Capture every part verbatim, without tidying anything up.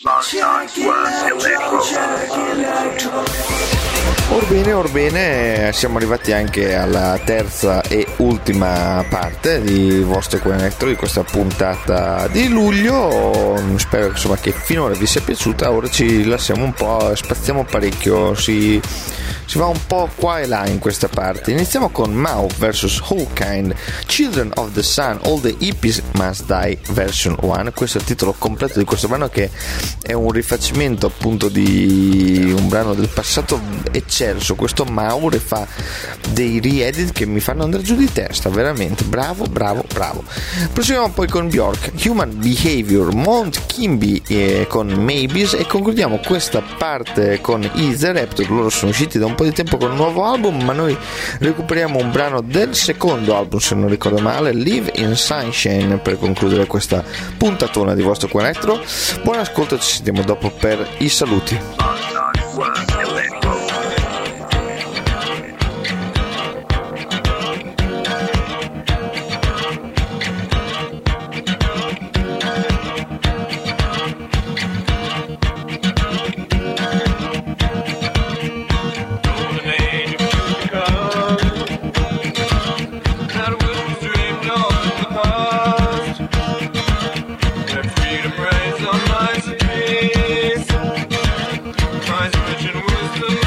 Orbene, orbene, siamo arrivati anche alla terza e ultima parte di Vostro Electro di questa puntata di luglio. Spero insomma che finora vi sia piaciuta. Ora ci lasciamo un po', spaziamo parecchio, si, si va un po' qua e là in questa parte. Iniziamo con Mau versus Hawkind, Children of the Sun, All the Hippies Must Die version uno. Questo è il titolo completo di questo brano, che è un rifacimento appunto di un brano del passato eccelso. Questo Maure fa dei re-edit che mi fanno andare giù di testa, veramente bravo, bravo, bravo. Proseguiamo poi con Bjork, Human Behavior, Mount Kimby eh, con Maybes, e concludiamo questa parte con Easy Raptor. Loro sono usciti da un po' di tempo con un nuovo album, ma noi recuperiamo un brano del secondo album, se non ricordo male, Live in Sunshine, per concludere questa puntatona di Vostro Electro. Buon ascolto, ci sentiamo dopo per i saluti. My vision was the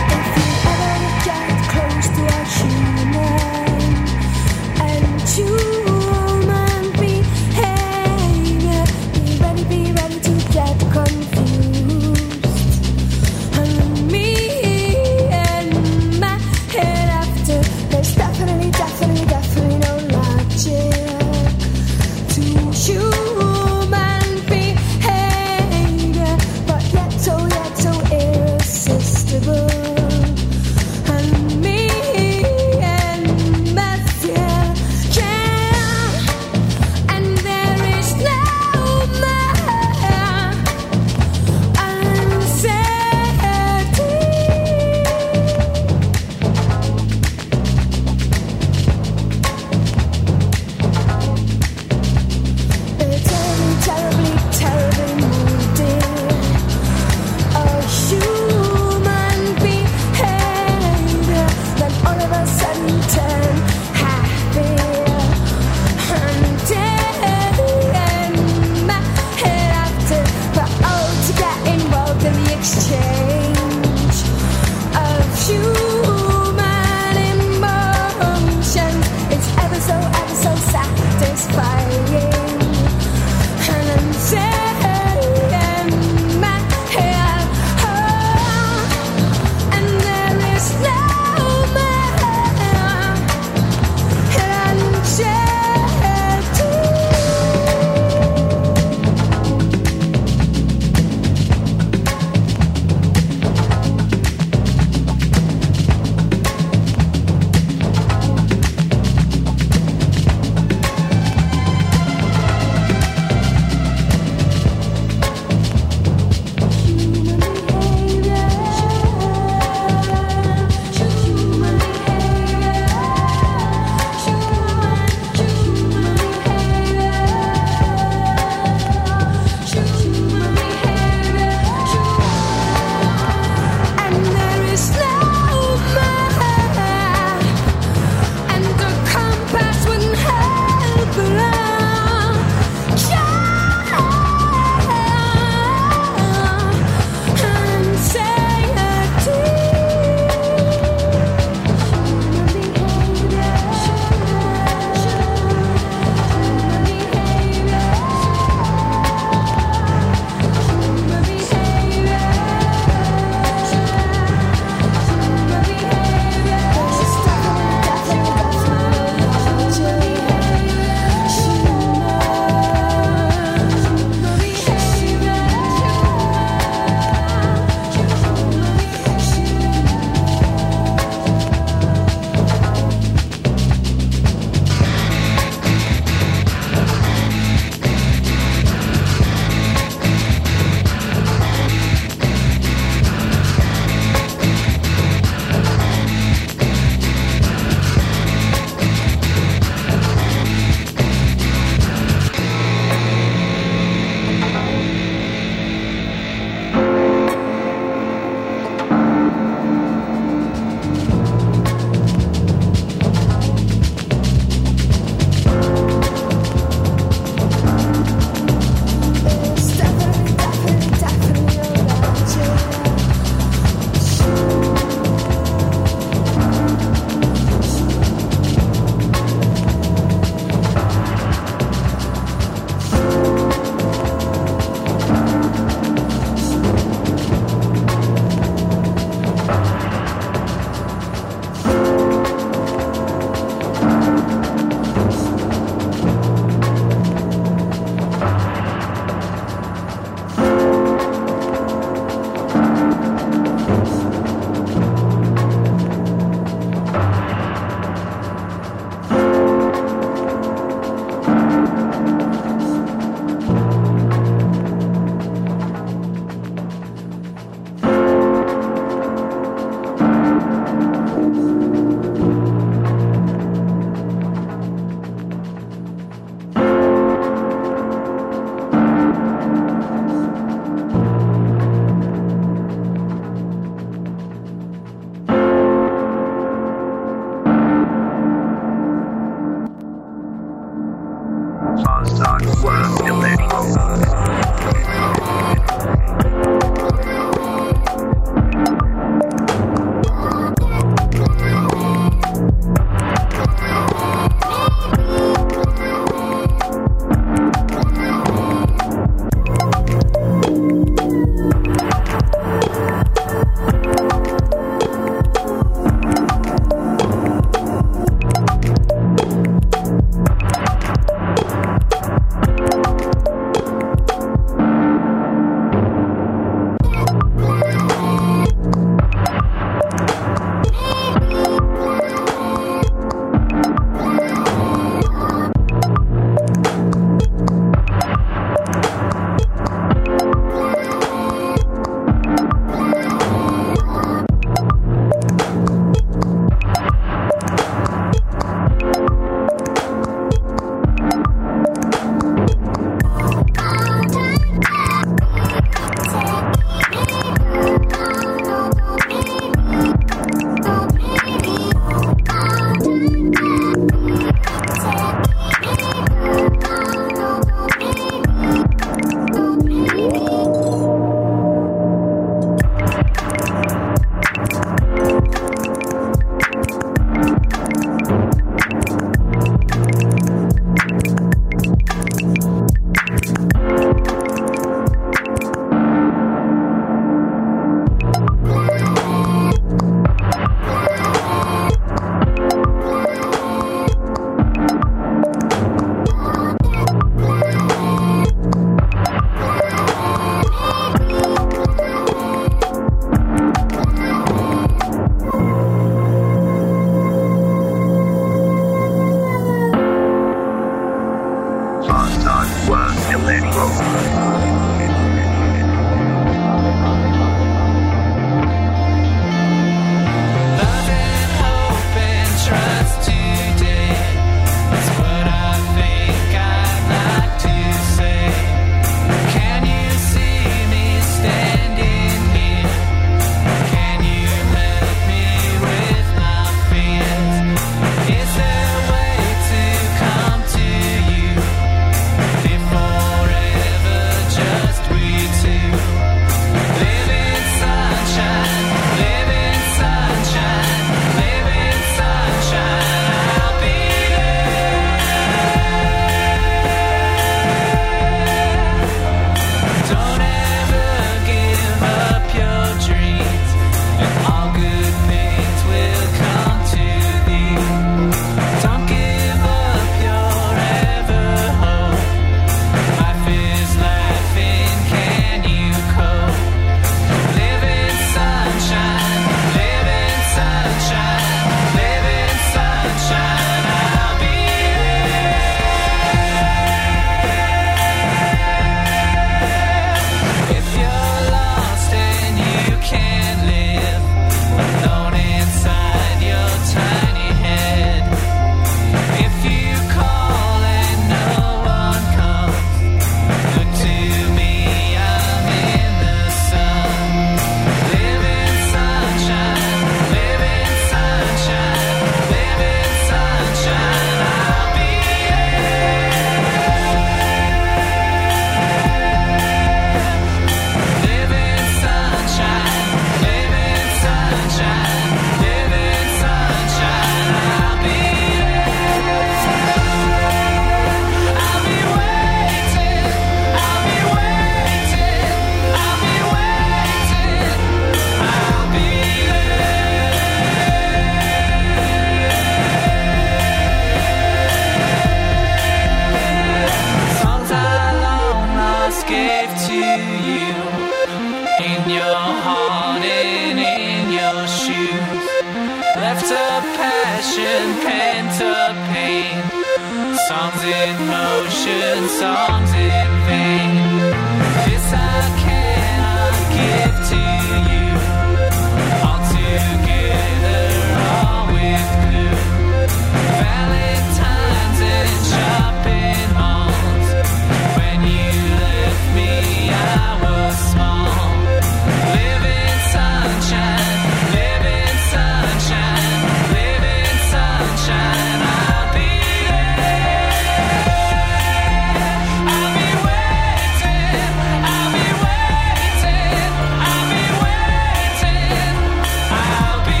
left up passion, pent up pain. Songs in motion, songs in vain. This I cannot give to you. All together, all with glue. Valentines and shopping malls. When you left me, I was small. Live in sunshine, live in sunshine, live in sunshine. I'll be there. I'll be waiting. I'll be waiting. I'll be waiting. I'll be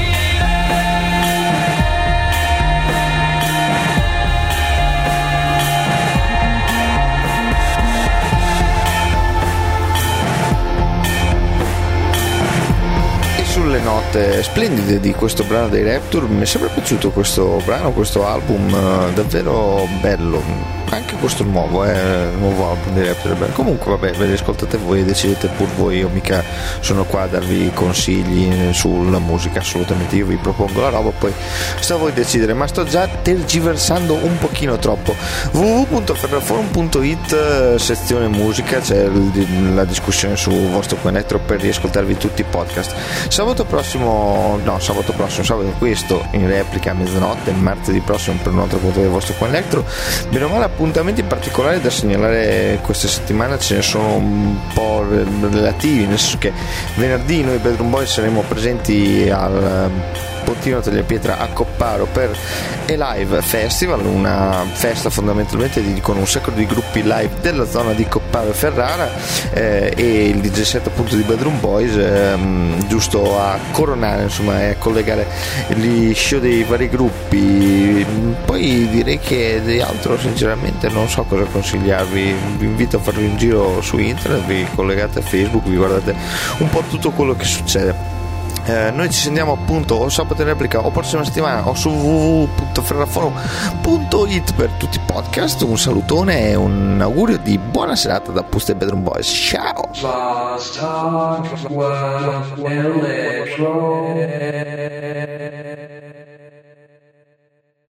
E sulle note splendide di questo brano dei Rapture, mi è sempre piaciuto questo brano, questo album, eh, davvero bello. Anche questo nuovo, eh, il nuovo album dei Rapture è bello. Comunque vabbè, ve li ascoltate voi e decidete pur voi, io mica sono qua a darvi consigli sulla musica, assolutamente. Io vi propongo la roba, poi sta a voi decidere, ma sto già tergiversando un pochino troppo. w w w punto ferraforum punto it, sezione musica, c'è la discussione su vostro Quenetro per riascoltarvi tutti i podcast. Sabato prossimo, no, sabato prossimo, sabato questo in replica a mezzanotte, martedì prossimo per un altro punto del vostro Quenetro. Bene o male, appuntamenti particolari da segnalare questa settimana ce ne sono un po' relativi, nel senso che venerdì noi Bedroom Boys saremo presenti al Pontino Tagliapietra a Copparo per E-Live Festival, una festa fondamentalmente di, con un sacco di gruppi live della zona di Copparo e Ferrara, eh, e il D J set appunto di Bedroom Boys, ehm, giusto a coronare, insomma, e a collegare gli show dei vari gruppi. Poi direi che di altro sinceramente non so cosa consigliarvi, vi invito a farvi un giro su internet, vi collegate a Facebook, vi guardate un po' tutto quello che succede. Eh, noi ci sentiamo appunto o sabato in replica o prossima settimana o su w w w punto ferraforum punto it per tutti i podcast. Un salutone e un augurio di buona serata da Puste Bedroom Boys. Ciao. Lost Talk World Electro.